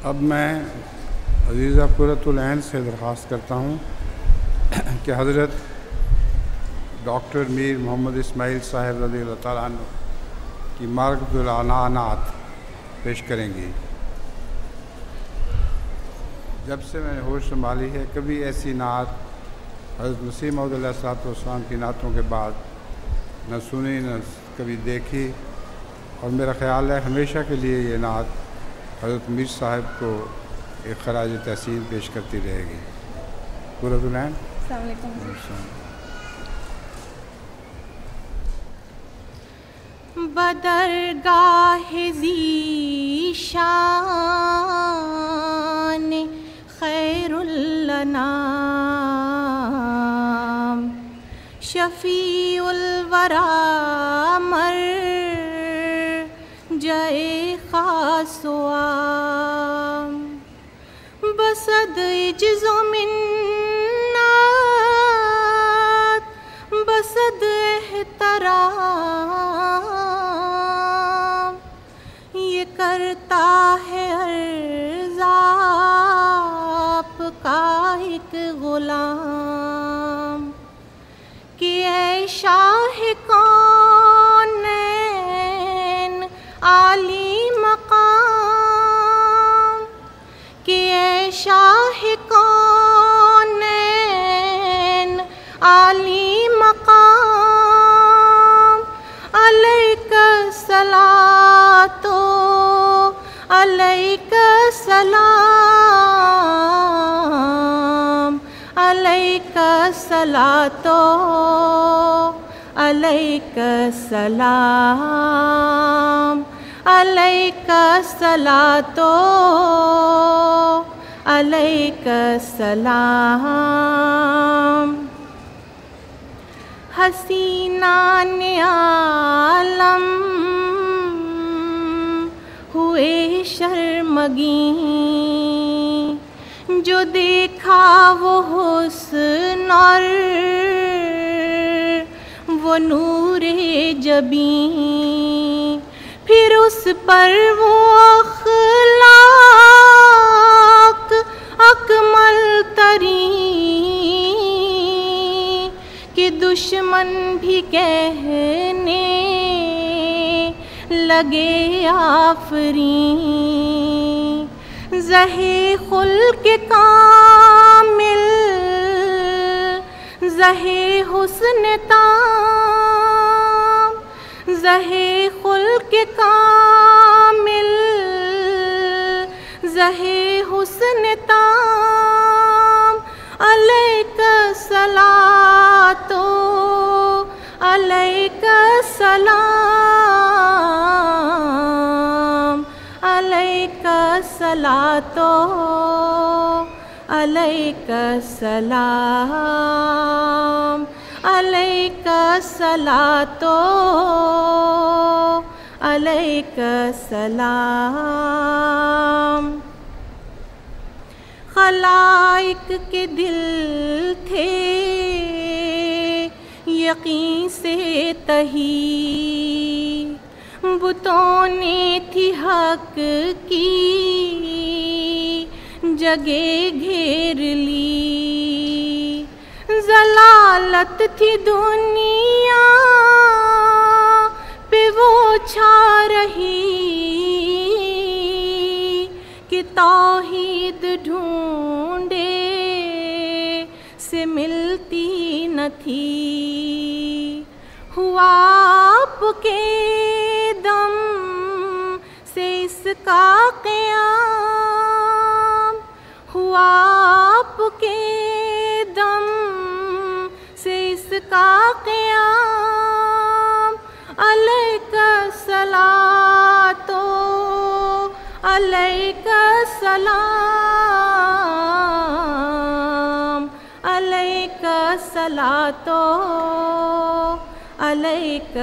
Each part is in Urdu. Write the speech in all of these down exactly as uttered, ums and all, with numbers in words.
اب میں عزیزہ قرۃ العین سے درخواست کرتا ہوں کہ حضرت ڈاکٹر میر محمد اسماعیل صاحب رضی اللہ تعالیٰ عنہ کی معرکۃ العنانات پیش کریں گی۔ جب سے میں نے ہوش سنبھالی ہے کبھی ایسی نعت حضرت مسیح موعود علیہ الصلوۃ والسلام کی نعتوں کے بعد نہ سنی نہ کبھی دیکھی، اور میرا خیال ہے ہمیشہ کے لیے یہ نعت حضرت میر صاحب کو ایک خراج تحسین پیش کرتی رہے گی۔ قرۃ العین۔ السلام علیکم۔ بدرگاہ ذیشان خیر الانام شفیع الورا مر جائے خاص و عام بصد عجز و منت بصد احترام یہ کرتا ہے عرض آپ کا ایک غلام کہ اے شاہ کونین عالی مقام کہ اے شاہ کونین عالی مقام علیک الصلاۃ علیک السلام علیک الصلاۃ علیک السلام علیک الصلاۃ علیک السلام حسینان عالم ہوئے شرمگیں جو دیکھا وہ حسن اور وہ نور جبیں پھر اس پر وہ اخلاق اکمل ترین کہ دشمن بھی کہنے لگے آفرین زہے خلق کامل زہے حسن تام زہے خلق کامل زہے حسن تام علیک الصلاۃ علیک السلام علیک الصلاۃ علیک السلام علیک الصلاۃ علیک السلام خلائق کے دل تھے یقین سے تہی بتوں نے تھی حق کی جگہ گھیر لی ضلالت تھی دنیا پہ وہ چھا رہی کہ توحید ڈھونڈے سے ملتی نہ تھی ہوا آپ کے دم سے اس کا قیام ہوا آپ کے دم سے اس کا قیام علیک الصلاۃ علیک السلام علیک الصلاۃ علیک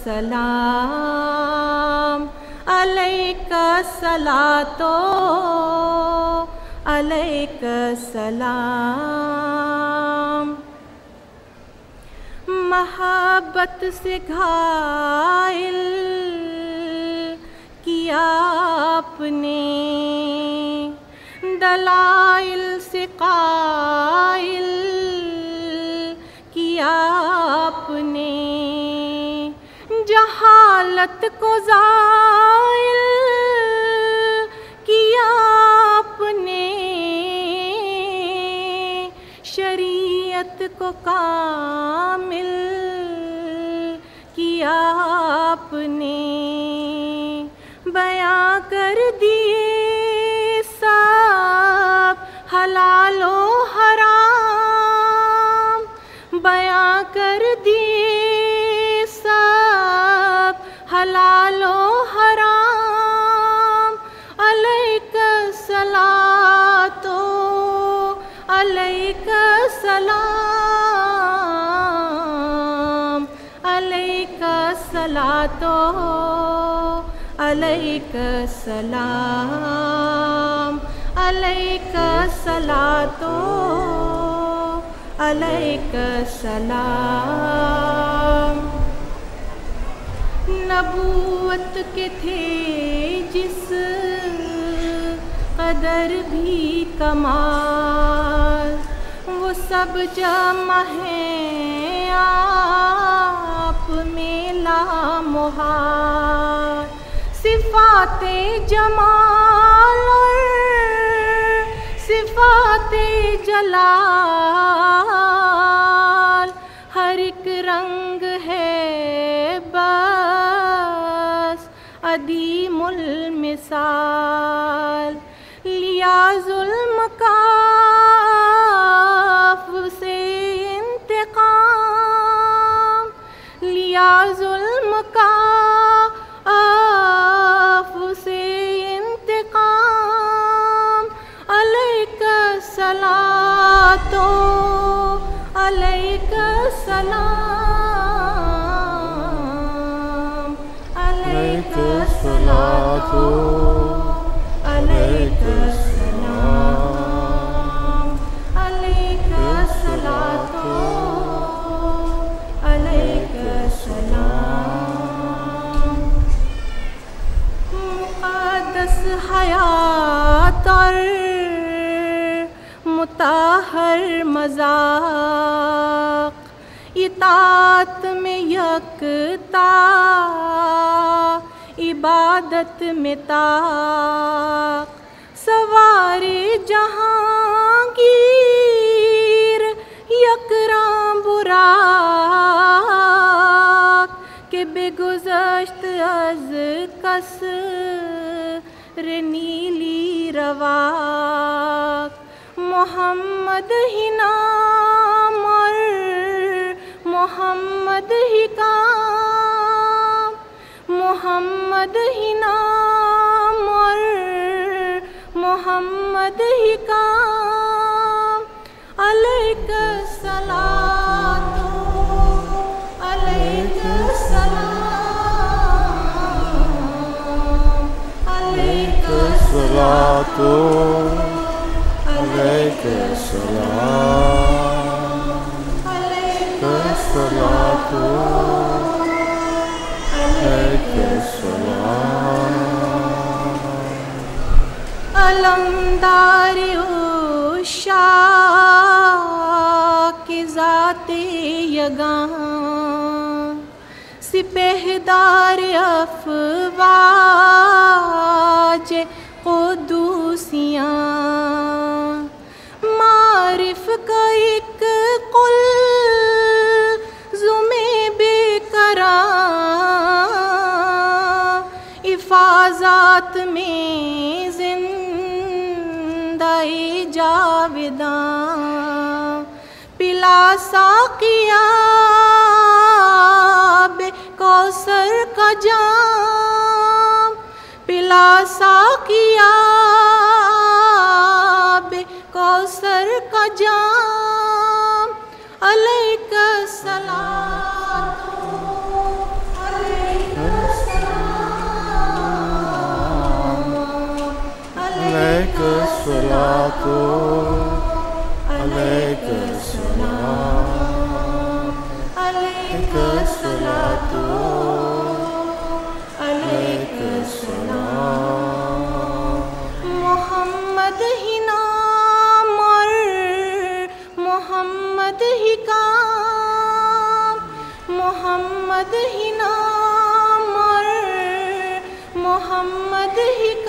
السلام علیک الصلاۃ علیک السلام محبت سے گھائل کیا آپ نے دلائل سے قائل کیا آپ نے، جہالت کو زائل کیا آپ نے، شریعت کو کامل کیا آپ نے، بیاں کر دیے سب حلال و حرام، بیاں کر دیے سب حلال و حرام، علیک الصلاۃ علیک السلام، علیک الصلاۃ علیک السلام، علیک الصلاۃ علیک السلام۔ نبوت کے تھے جس قدر بھی کمال، وہ سب جمع ہیں آپ میں لامحال، صفات جمال اور صفات جلال، ہر ایک رنگ ہے بس عدیم المثال، لیا ظلم کاف سے انتقام، لیا ظلم کاف سے انتقام، علیک الصلاۃ علیک السلام، علیک الصلاۃ علیک السلام، علیک الصلاۃ علیک السلام۔ مقدس حیات اور مطہر مذاق، اطاعت میں یکتا عبادت میں طاق، سوارے جہانگیر یکراں براق، کہ بے گذشت از کس نیلی رواق، محمد ہی نام اور محمد ہی کام، محمد ہی نام اور محمد ہی کام، علیک الصلاۃ علیک السلام، علیک الصلاۃ علیک السلام، علیک الصلاۃ علیک السلام۔ علمدار عشاق کی ذات یگاں، سپہدار افواج قدوسیاں، معرف کا ایک قلزم بے قرار، افاظات میں زندہ جاوداں، پلا ساقیا بے کوثر کا جام، پلا ساقیا بے کوثر کا جام، علیک الصلاۃ علیک السلام، علیک الصلاۃ علیک السلام، علیک الصلاۃ علیک السلام، محمد ہی محمد ہی نام اور محمد ہی